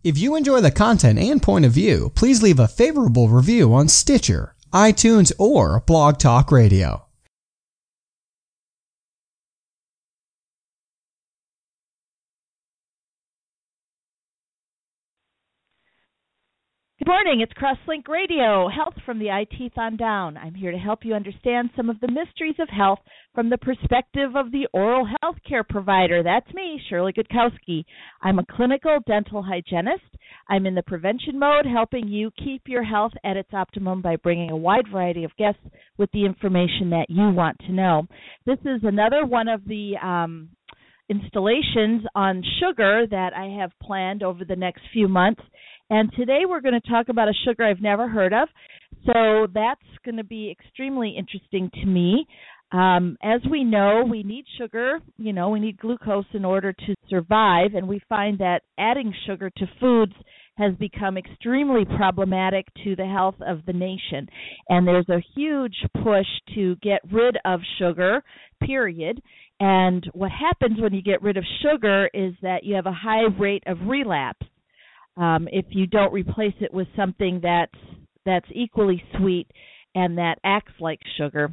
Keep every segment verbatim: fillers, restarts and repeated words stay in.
If you enjoy the content and point of view, please leave a favorable review on Stitcher, iTunes, or Blog Talk Radio. Good morning, it's Crosslink Radio, Health from the I T on down. I'm here to help you understand some of the mysteries of health from the perspective of the oral health care provider. That's me, Shirley Gutkowski. I'm a clinical dental hygienist. I'm in the prevention mode, helping you keep your health at its optimum by bringing a wide variety of guests with the information that you want to know. This is another one of the um, installations on sugar that I have planned over the next few months. And today we're going to talk about a sugar I've never heard of, so that's going to be extremely interesting to me. Um, as we know, we need sugar, you know, we need glucose in order to survive, and we find that adding sugar to foods has become extremely problematic to the health of the nation. And there's a huge push to get rid of sugar, period. And what happens when you get rid of sugar is that you have a high rate of relapse. Um, if you don't replace it with something that's that's equally sweet and that acts like sugar,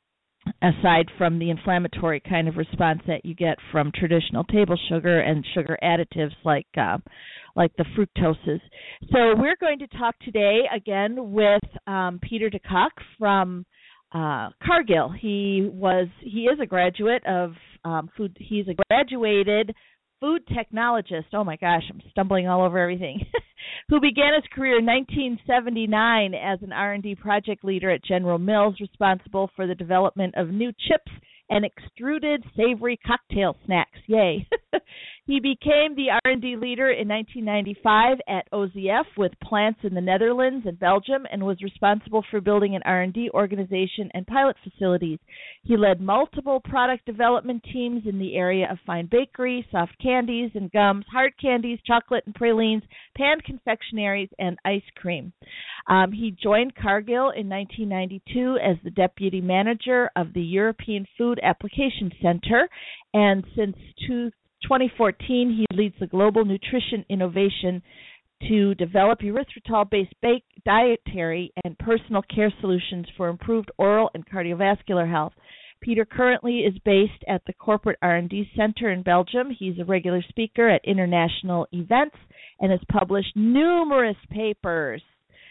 aside from the inflammatory kind of response that you get from traditional table sugar and sugar additives like uh, like the fructoses. So we're going to talk today again with um, Peter de Kock from uh, Cargill. He was he is a graduate of um, food. He's a graduated food technologist, oh my gosh, I'm stumbling all over everything, who began his career in nineteen seventy-nine as an R and D project leader at General Mills, responsible for the development of new chips and extruded savory cocktail snacks. Yay. He became the R and D leader in nineteen ninety-five at O Z F with plants in the Netherlands and Belgium, and was responsible for building an R and D organization and pilot facilities. He led multiple product development teams in the area of fine bakery, soft candies and gums, hard candies, chocolate and pralines, panned confectionaries, and ice cream. Um, he joined Cargill in nineteen ninety-two as the deputy manager of the European Food Application Center, and since twenty fourteen, he leads the global nutrition innovation to develop erythritol-based dietary and personal care solutions for improved oral and cardiovascular health. Peter currently is based at the Corporate R and D Center in Belgium. He's a regular speaker at international events and has published numerous papers.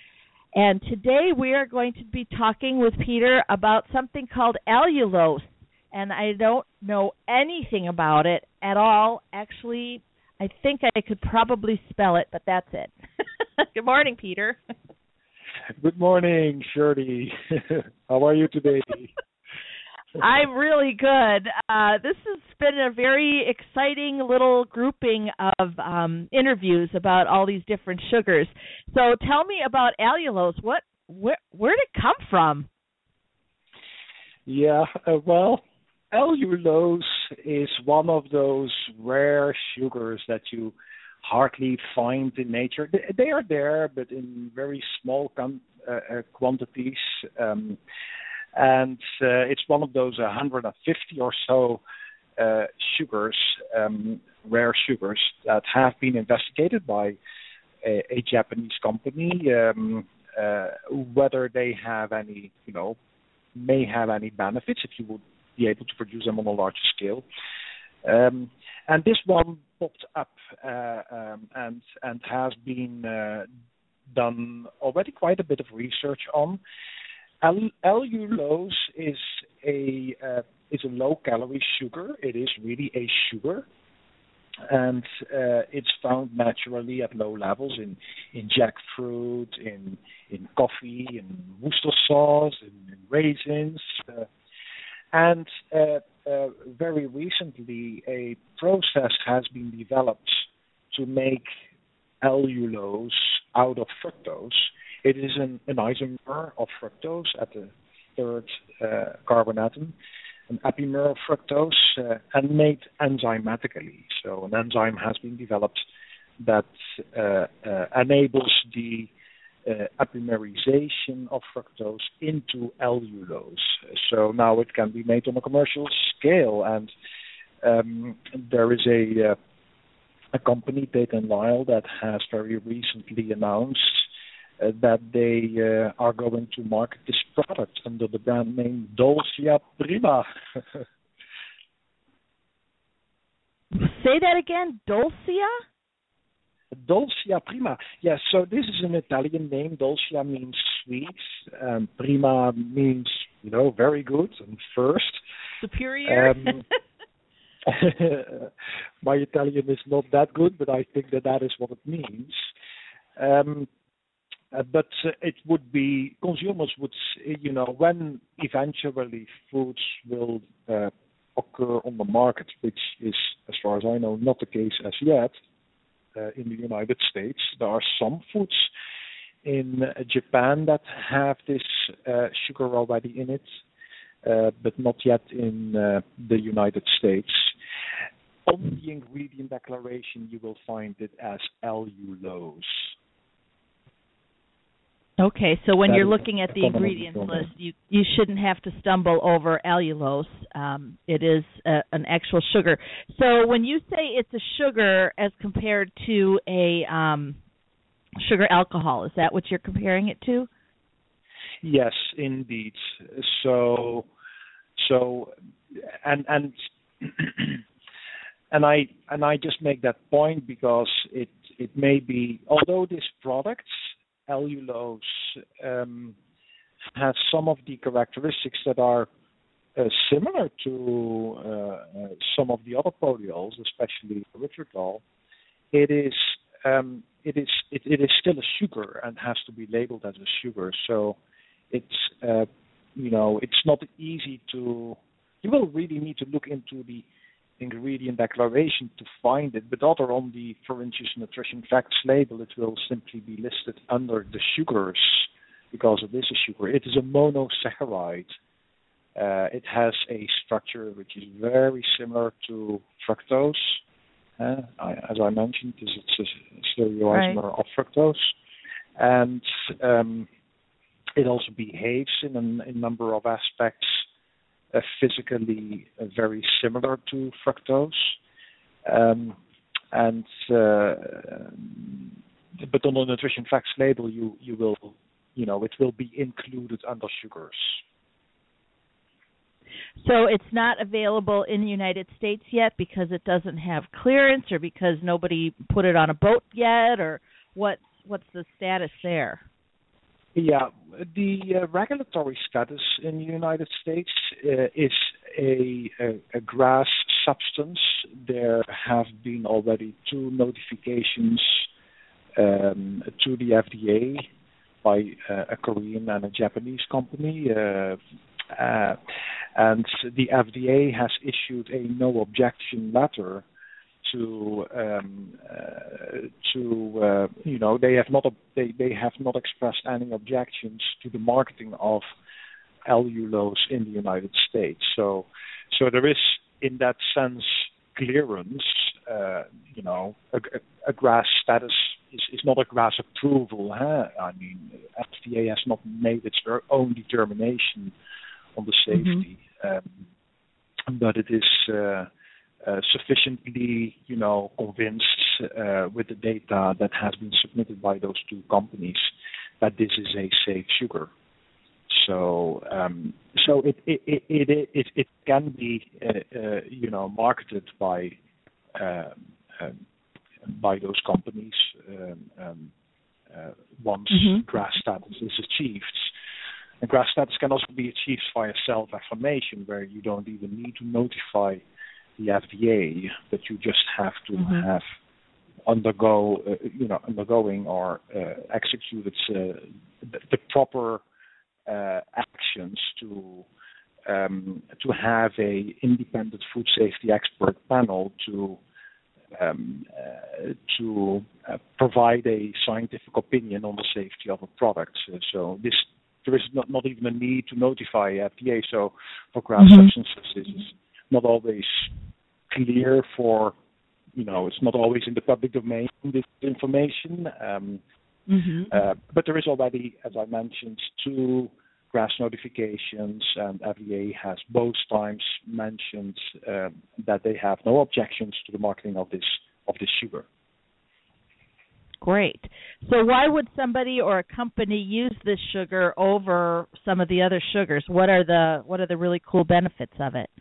And today we are going to be talking with Peter about something called allulose. And I don't know anything about it at all. Actually, I think I could probably spell it, but that's it. Good morning, Peter. Good morning, Shirley. How are you today? I'm really good. Uh, this has been a very exciting little grouping of um, interviews about all these different sugars. So tell me about allulose. What, where, where did it come from? Yeah, uh, well, allulose is one of those rare sugars that you hardly find in nature. They, they are there, but in very small com- uh, uh, quantities. Um, and uh, it's one of those one hundred fifty or so uh, sugars, um, rare sugars, that have been investigated by a, a Japanese company, um, uh, whether they have any, you know, may have any benefits if you would be able to produce them on a larger scale. Um, and this one popped up uh, um, and and has been uh, done already quite a bit of research on. Al- allulose is a uh, is a low-calorie sugar. It is really a sugar, and uh, it's found naturally at low levels in, in jackfruit, in in coffee, in Worcester sauce, in, in raisins. Uh, And uh, uh, very recently, a process has been developed to make allulose out of fructose. It is an, an isomer of fructose at the third uh, carbon atom, an epimer of fructose, uh, and made enzymatically. So an enzyme has been developed that uh, uh, enables the Uh, epimerization of fructose into allulose. So now it can be made on a commercial scale, and um, there is a uh, a company, Tate and Lyle, that has very recently announced uh, that they uh, are going to market this product under the brand name Dolcia Prima. Say that again, Dolcia? Dolcia Prima. Yes, so this is an Italian name. Dolcia means sweet. Um, Prima means, you know, very good and first. Superior? Um, my Italian is not that good, but I think that that is what it means. Um, uh, but uh, it would be, consumers would, you know, when eventually foods will uh, occur on the market, which is, as far as I know, not the case as yet uh, in the United States. There are some foods in uh, Japan that have this uh, sugar already in it, uh, but not yet in uh, the United States. On the ingredient declaration, you will find it as allulose. Okay, so when That you're is looking at the ingredients list, you, you shouldn't have to stumble over allulose. Um, it is a, an actual sugar. So when you say it's a sugar as compared to a um, sugar alcohol, is that what you're comparing it to? Yes, indeed. So, so, and and and I and I just make that point because it it may be, although this product, allulose, um, has some of the characteristics that are uh, similar to uh, uh, some of the other polyols, especially erythritol. It is um, it is it, it is still a sugar and has to be labeled as a sugar. So it's uh, you know it's not easy to. You will really need to look into the ingredient declaration to find it, but other on the For Instance Nutrition Facts label, it will simply be listed under the sugars because it is a sugar. It is a monosaccharide. Uh, it has a structure which is very similar to fructose. Uh, I, as I mentioned, it's a stereoisomer right. of fructose, and um, it also behaves in a, in a number of aspects Uh, physically uh, very similar to fructose, um, and uh, but on the nutrition facts label, you you will you know it will be included under sugars. So it's not available in the United States yet because it doesn't have clearance, or because nobody put it on a boat yet, or what? What's the status there? Yeah, the uh, regulatory status in the United States uh, is a, a, a GRAS substance. There have been already two notifications um, to the F D A by uh, a Korean and a Japanese company, uh, uh, and the F D A has issued a no objection letter to um, uh, to uh, you know they have not they they have not expressed any objections to the marketing of allulose in the United States. So so there is in that sense clearance. Uh, you know, a, a, a GRAS status is, is not a GRAS approval. Huh? I mean, F D A has not made its own determination on the safety, mm-hmm. um, but it is. Uh, Uh, sufficiently, you know, convinced uh, with the data that has been submitted by those two companies that this is a safe sugar. So, um, so it it it it, it, it can be, uh, uh, you know, marketed by uh, um, by those companies um, um, uh, once mm-hmm. GRAS status is achieved. And GRAS status can also be achieved via self-affirmation, where you don't even need to notify the F D A, but you just have to mm-hmm. have undergo, uh, you know, undergoing or uh, executed uh, the, the proper uh, actions to um, to have a independent food safety expert panel to um, uh, to uh, provide a scientific opinion on the safety of a product. Uh, so this there is not, not even a need to notify F D A. So for GRAS mm-hmm. substances, this is not always clear for, you know, it's not always in the public domain, this information. Um, mm-hmm. uh, but there is already, as I mentioned, two GRAS notifications, and F D A has both times mentioned uh, that they have no objections to the marketing of this of the sugar. Great. So why would somebody or a company use this sugar over some of the other sugars? What are the what are the really cool benefits of it?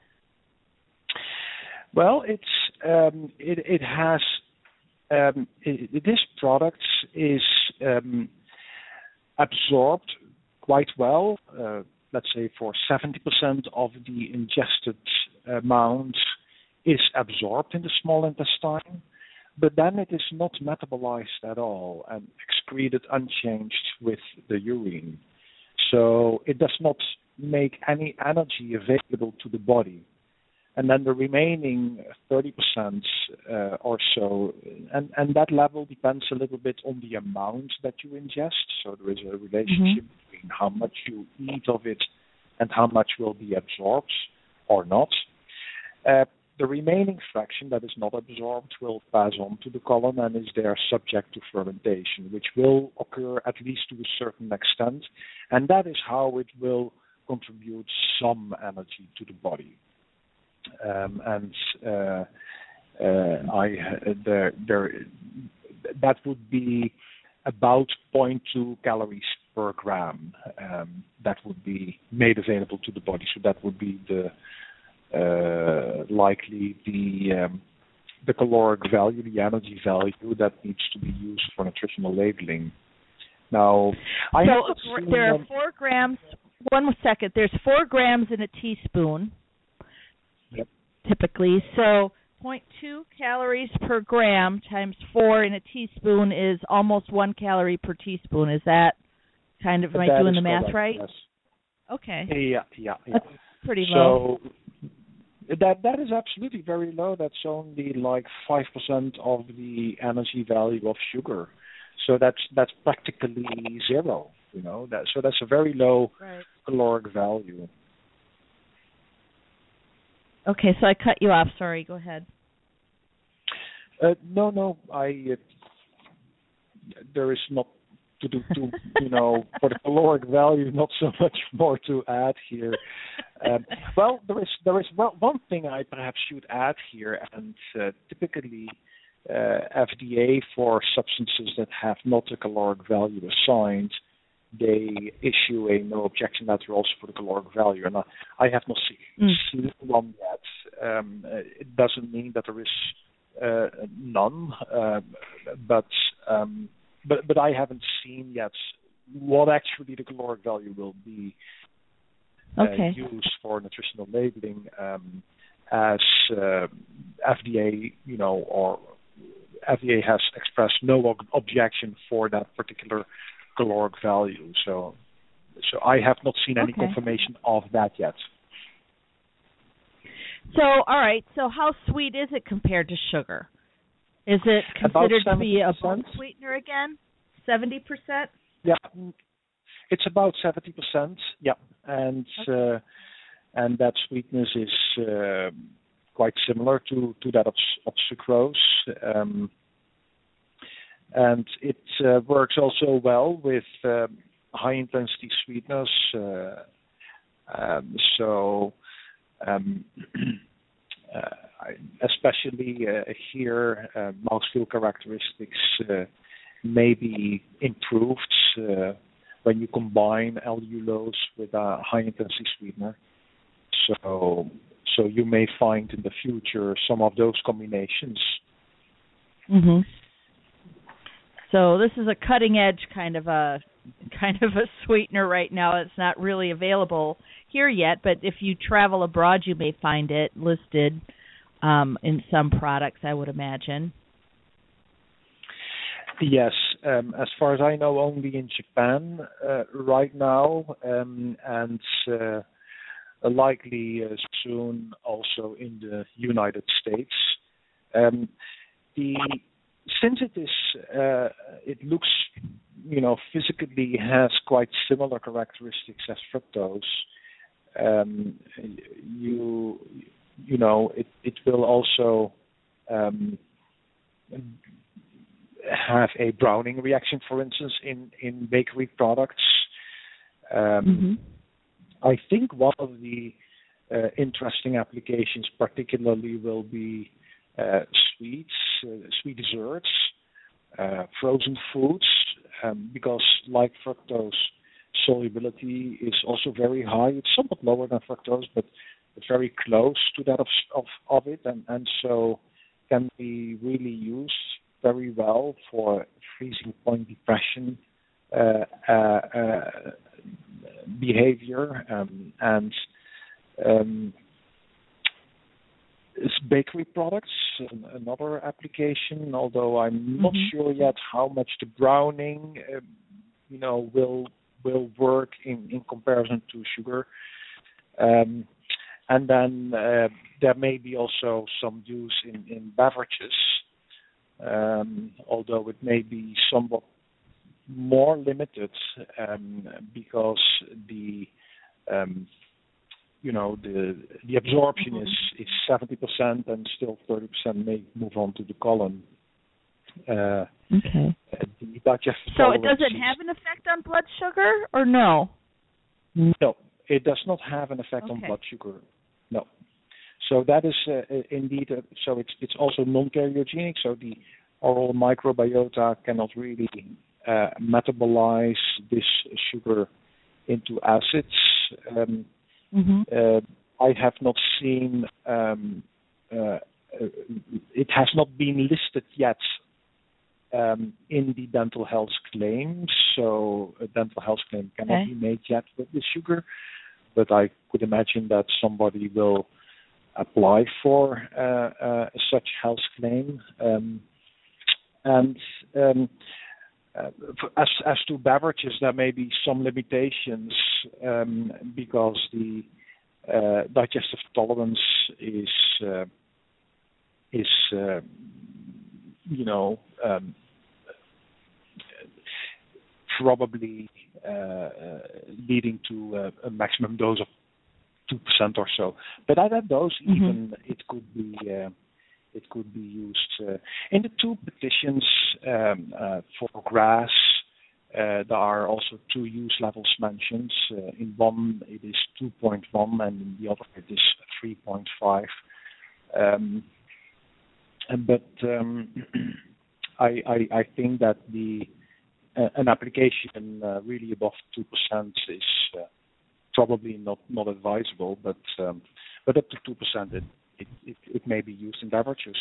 Well, it's um, it, it has um, it, this product is um, absorbed quite well. Uh, let's say for seventy percent of the ingested amount is absorbed in the small intestine. But then it is not metabolized at all and excreted unchanged with the urine. So it does not make any energy available to the body. And then the remaining thirty percent uh, or so, and, and that level depends a little bit on the amount that you ingest. So there is a relationship mm-hmm. between how much you eat of it and how much will be absorbed or not. Uh, The remaining fraction that is not absorbed will pass on to the colon and is there subject to fermentation, which will occur at least to a certain extent, and that is how it will contribute some energy to the body. Um, and uh, uh, I there, there that would be about zero point two calories per gram um, that would be made available to the body. So that would be the Uh, likely the um, the caloric value, the energy value that needs to be used for nutritional labeling. Now, I so have there are four grams. One second. There's four grams in a teaspoon. Yep. Typically, so zero point two calories per gram times four in a teaspoon is almost one calorie per teaspoon. Is that kind of? Am that I doing the math correct, right? Yes. Okay. Yeah, yeah, yeah. That's pretty so, low. That that is absolutely very low. That's only like five percent of the energy value of sugar. So that's that's practically zero. You know, that so that's a very low right. caloric value. Okay, so I cut you off. Sorry. Go ahead. Uh, no, no. I uh, there is not to do to you know for the caloric value. Not so much more to add here. Um, well, there is there is well, one thing I perhaps should add here, and uh, typically uh, F D A for substances that have not a caloric value assigned, they issue a no objection letter also for the caloric value, and I, I have not seen, mm. seen one yet. Um, it doesn't mean that there is uh, none, uh, but um, but but I haven't seen yet what actually the caloric value will be. Okay. Uh, used for nutritional labeling um, as uh, F D A, you know, or F D A has expressed no ob- objection for that particular caloric value. So, so I have not seen any okay. confirmation of that yet. So, all right. So, how sweet is it compared to sugar? Is it considered to be a bulk sweetener again? Seventy percent? Yeah. It's about seventy percent, yeah, and okay. uh, and that sweetness is uh, quite similar to, to that of, of sucrose, um, and it uh, works also well with uh, high intensity sweeteners. Uh, um, so, um, uh, especially uh, here, uh, mouthfeel characteristics uh, may be improved. Uh, when you combine allulose with a high-intensity sweetener. So so you may find in the future some of those combinations. Mm-hmm. So this is a cutting-edge kind of a kind of a sweetener right now. It's not really available here yet, but if you travel abroad, you may find it listed um, in some products, I would imagine. Yes, um, as far as I know, only in Japan uh, right now, um, and uh, likely uh, soon also in the United States. Um, the since it is, uh, it looks, you know, physically has quite similar characteristics as fructose. Um, you, you know, it it will also um, have a browning reaction, for instance, in, in bakery products. Um, mm-hmm. I think one of the uh, interesting applications particularly will be uh, sweets. uh, sweet desserts, uh, frozen foods, um, because like fructose, solubility is also very high. It's somewhat lower than fructose, but it's very close to that of of, of it, and, and so can be really used very well for freezing point depression uh, uh, uh, behavior, um, and um, it's bakery products, another application, although I'm not Mm-hmm. sure yet how much the browning, uh, you know, will will work in, in comparison to sugar. Um, and then uh, there may be also some use in, in beverages, um, although it may be somewhat more limited um, because the um, you know the the absorption Mm-hmm. is is seventy percent and still thirty percent may move on to the colon. Uh, Okay. the digestive So it tolerance doesn't is- have an effect on blood sugar, or no? No, it does not have an effect on Okay. blood sugar. No. So that is uh, uh, indeed, uh, so it's it's also non-karyogenic, so the oral microbiota cannot really uh, metabolize this sugar into acids. Um, Mm-hmm. uh, I have not seen, um, uh, uh, it has not been listed yet um, in the dental health claims, so a dental health claim cannot Okay. be made yet with the sugar, but I could imagine that somebody will apply for uh, uh, such health claim. Um, and um, uh, f- as, as to beverages, there may be some limitations um, because the uh, digestive tolerance is uh, is uh, you know um, probably uh, uh, leading to uh, a maximum dose of two percent or so. But at that dose, Mhm. even it could be uh, it could be used uh, in the two petitions um, uh, for grass. Uh, there are also two use levels mentioned. Uh, in one, it is two point one, and in the other, it is three point five. Um, and- but um, I, I, I think that the uh, an application uh, really above two percent is uh, probably not, not advisable. But um, but up to two percent, it, it, it, it may be used in beverages.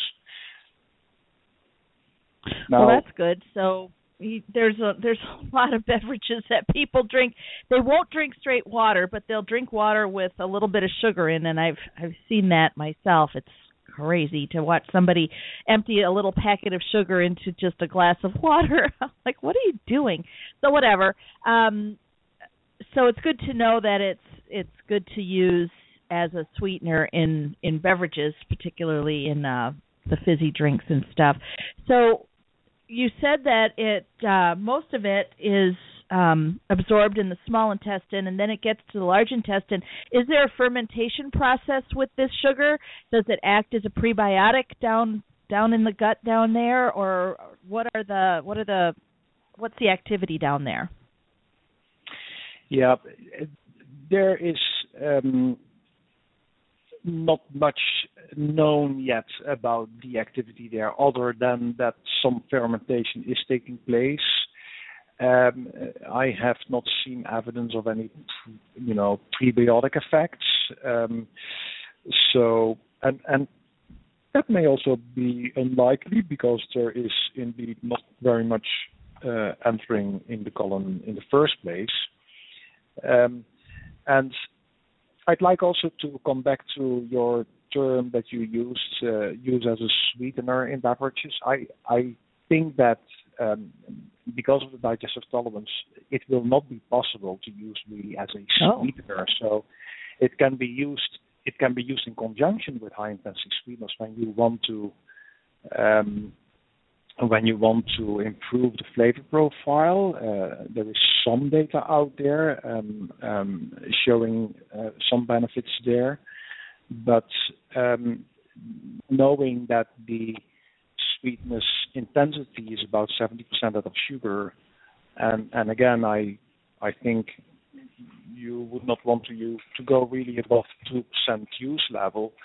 Now, Well, that's good. So y- there's a there's a lot of beverages that people drink. They won't drink straight water, but they'll drink water with a little bit of sugar in, and I've I've seen that myself. It's crazy to watch somebody empty a little packet of sugar into just a glass of water. I'm like, what are you doing? So whatever. Um, so it's good to know that it's it's good to use as a sweetener in in beverages, particularly in uh, the fizzy drinks and stuff. So you said that it uh, most of it is um, absorbed in the small intestine, and then it gets to the large intestine. Is there a fermentation process with this sugar? Does it act as a prebiotic down down in the gut down there, or what are the what are the what's the activity down there? yeah, there is um, not much known yet about the activity there, other than that some fermentation is taking place. Um, I have not seen evidence of any, you know, prebiotic effects. Um, so, and and that may also be unlikely because there is indeed not very much uh, entering in the colon in the first place. Um, and I'd like also to come back to your term that you used, uh, use as a sweetener in beverages. I I think that um, because of the digestive tolerance, it will not be possible to use really as a Oh. sweetener. So it can be used. It can be used in conjunction with high intensity sweeteners when you want to um, when you want to improve the flavor profile. Uh, there is some data out there um, um, showing uh, some benefits there, but um, knowing that the sweetness intensity is about seventy percent out of sugar, and and again, I I think you would not want to use, to go really above two percent use level.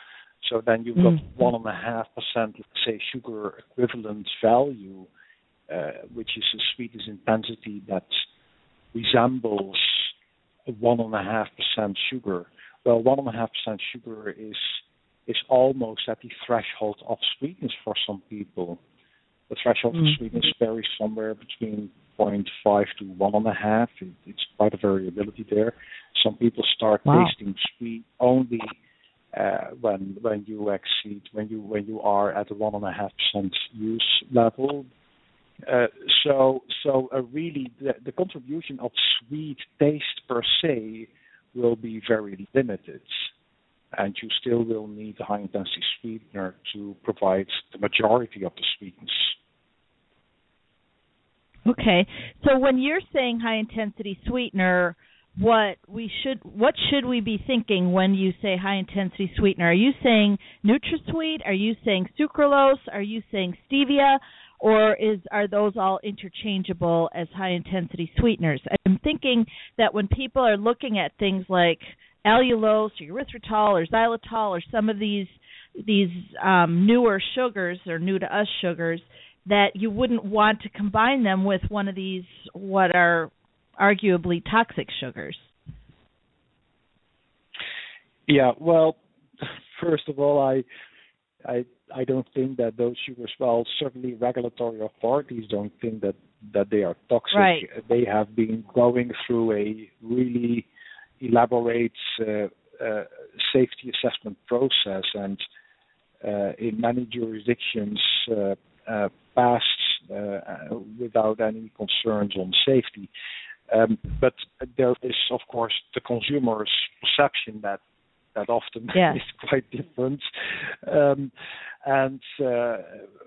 So then you've got one and a half percent, let's say, sugar equivalent value, uh, which is a sweetness intensity that resembles one and a half percent sugar. Well, one and a half percent sugar is is almost at the threshold of sweetness for some people. The threshold mm-hmm. of sweetness varies somewhere between zero point five to one and a half. It, it's quite a variability there. Some people start wow. tasting sweet only uh, when when you exceed when you when you are at a one and a half percent use level. Uh, so so uh, really the, the contribution of sweet taste per se will be very limited, and you still will need a high intensity sweetener to provide the majority of the sweetness. Okay, so when you're saying high intensity sweetener, what we should what should we be thinking when you say high intensity sweetener? Are you saying NutraSweet? Are you saying sucralose? Are you saying stevia? Or is are those all interchangeable as high intensity sweeteners? I'm thinking that when people are looking at things like allulose or erythritol or xylitol or some of these these um, newer sugars or new to us sugars, that you wouldn't want to combine them with one of these what are arguably toxic sugars. Yeah, well, first of all, I I I don't think that those sugars, well, certainly regulatory authorities don't think that, that they are toxic. Right. They have been going through a really elaborate uh, uh, safety assessment process, and uh, in many jurisdictions uh, uh, passed uh, without any concerns on safety. Um, but there is, of course, the consumer's perception that that often yes. is quite different, um, and uh,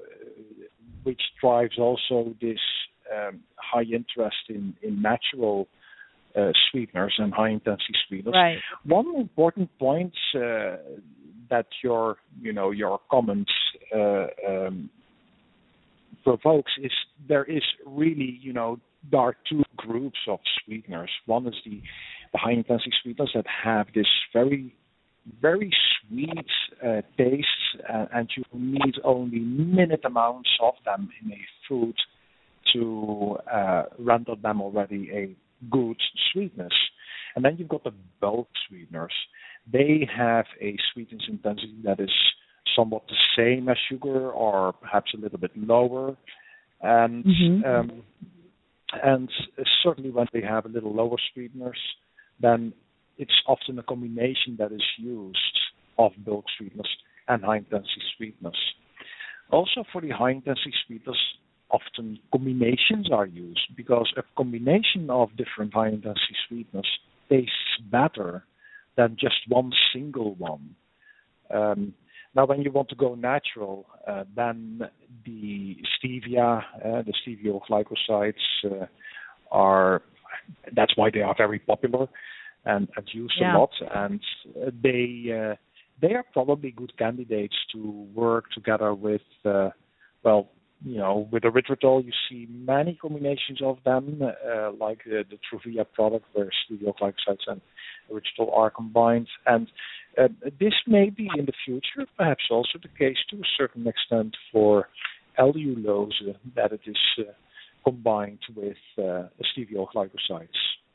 which drives also this um, high interest in, in natural uh, sweeteners and high-intensity sweeteners. Right. One important point uh, that your, you know, your comments uh, um, provokes is there is really, you know, there are two groups of sweeteners. One is the, the high-intensity sweeteners that have this very very sweet uh, taste, uh, and you need only minute amounts of them in a food to uh, render them already a good sweetness. And then you've got the bulk sweeteners. They have a sweetness intensity that is somewhat the same as sugar, or perhaps a little bit lower. And mm-hmm. um, and certainly when they have a little lower sweeteners, then it's often a combination that is used of bulk sweeteners and high-intensity sweeteners. Also, for the high-intensity sweeteners, often combinations are used because a combination of different high-intensity sweeteners tastes better than just one single one. Um, now, when you want to go natural, uh, then the stevia, uh, the stevioglycosides uh, are, that's why they are very popular and, and used yeah. a lot, and they uh, they are probably good candidates to work together with, uh, well, you know, with erythritol. You see many combinations of them, uh, like uh, the Truvia product, where stevioglycosides and erythritol are combined, and uh, this may be in the future perhaps also the case to a certain extent for allulose, that it is uh, combined with uh, stevioglycosides.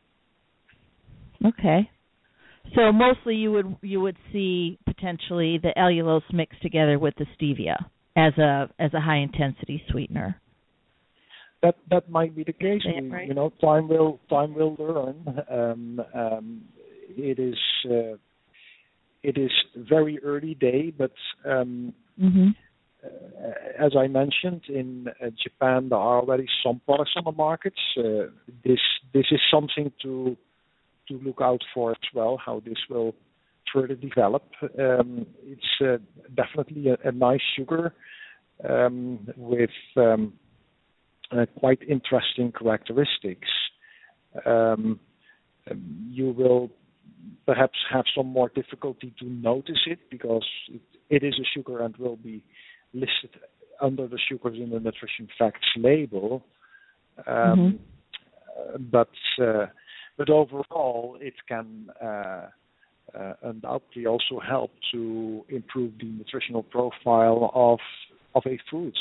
Okay. So mostly you would you would see potentially the allulose mixed together with the stevia as a as a high intensity sweetener. That that might be the case. Yeah, right. You know, time will time will learn. Um, um, it is uh, it is very early day, but um, mm-hmm. uh, as I mentioned, in uh, Japan there are already some products on the market. Uh, this this is something to to look out for as well, how this will further develop. Um, it's uh, definitely a, a nice sugar um, with um, uh, quite interesting characteristics. Um, you will perhaps have some more difficulty to notice it because it, it is a sugar and will be listed under the sugars in the nutrition facts label. Um, mm-hmm. But uh, But overall, it can uh, uh, undoubtedly also help to improve the nutritional profile of of a food.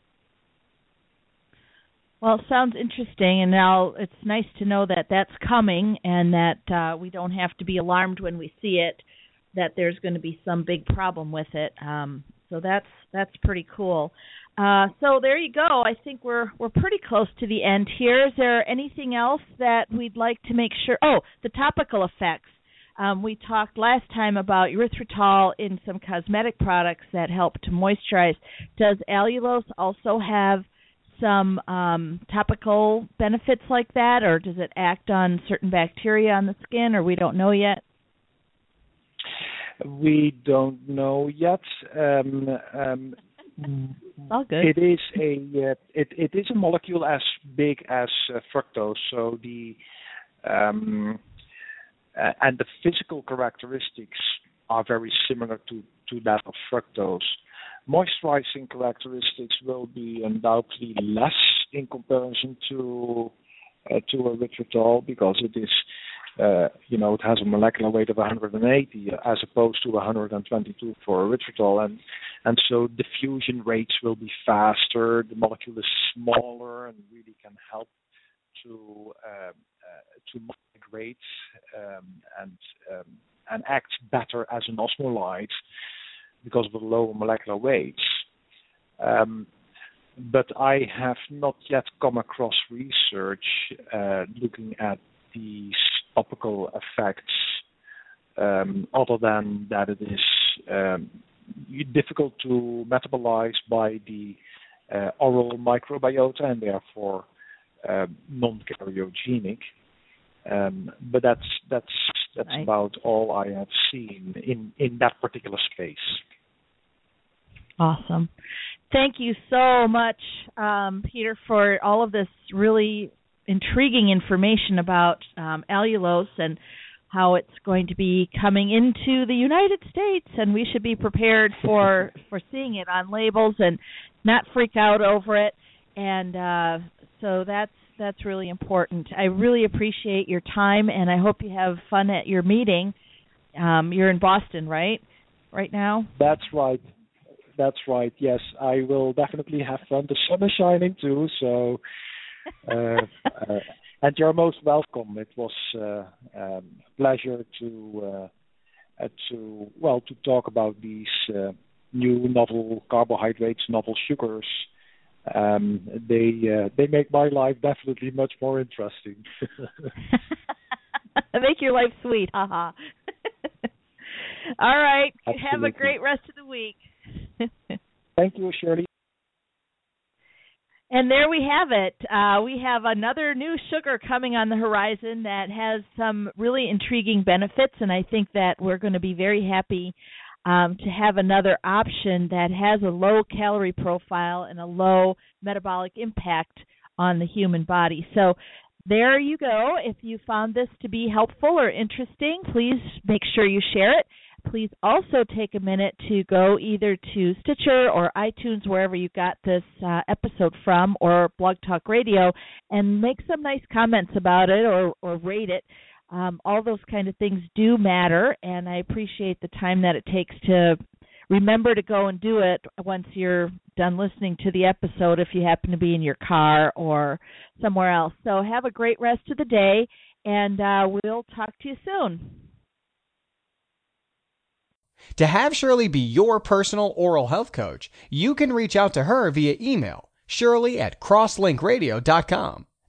Well, it sounds interesting, and now it's nice to know that that's coming and that uh, we don't have to be alarmed when we see it, that there's going to be some big problem with it. Um, so that's that's pretty cool. Uh, so there you go. I think we're we're pretty close to the end here. Is there anything else that we'd like to make sure? Oh, the topical effects. Um, we talked last time about erythritol in some cosmetic products that help to moisturize. Does allulose also have some um, topical benefits like that, or does it act on certain bacteria on the skin, or we don't know yet? We don't know yet. Um, um, All good. It is a uh, it, it is a molecule as big as uh, fructose, so the um, uh, and the physical characteristics are very similar to, to that of fructose. Moisturizing characteristics will be undoubtedly less in comparison to uh, to erythritol because it is, uh, you know, it has a molecular weight of one hundred eighty as opposed to one hundred twenty-two for erythritol, and and so diffusion rates will be faster. The molecule is smaller and really can help to uh, uh, to migrate um, and um, and act better as an osmolyte because of the lower molecular weights. Um, but I have not yet come across research uh, looking at these topical effects um, other than that it is um, difficult to metabolize by the uh, oral microbiota and therefore uh, non-karyogenic. Um, but that's that's that's right. about all I have seen in, in that particular space. Awesome. Thank you so much, um, Peter, for all of this really intriguing information about um, allulose and how it's going to be coming into the United States, and we should be prepared for, for seeing it on labels and not freak out over it. And uh, so that's that's really important. I really appreciate your time, and I hope you have fun at your meeting. Um, you're in Boston, right? Right now? That's right. That's right. Yes, I will definitely have fun. The sun is shining too, so uh, uh, and you're most welcome. It was uh, um, a pleasure to uh, uh, to well to talk about these uh, new novel carbohydrates, novel sugars. Um, they uh, they make my life definitely much more interesting. Make your life sweet, haha. All right. Absolutely. Have a great rest of the week. Thank you, Shirley. And there we have it. Uh, we have another new sugar coming on the horizon that has some really intriguing benefits, and I think that we're going to be very happy um, to have another option that has a low calorie profile and a low metabolic impact on the human body. So there you go. If you found this to be helpful or interesting, please make sure you share it. Please also take a minute to go either to Stitcher or iTunes, wherever you got this uh, episode from, or Blog Talk Radio, and make some nice comments about it or, or rate it. Um, all those kind of things do matter, and I appreciate the time that it takes to remember to go and do it once you're done listening to the episode if you happen to be in your car or somewhere else. So have a great rest of the day, and uh, we'll talk to you soon. To have Shirley be your personal oral health coach, you can reach out to her via email, shirley at crosslink radio dot com.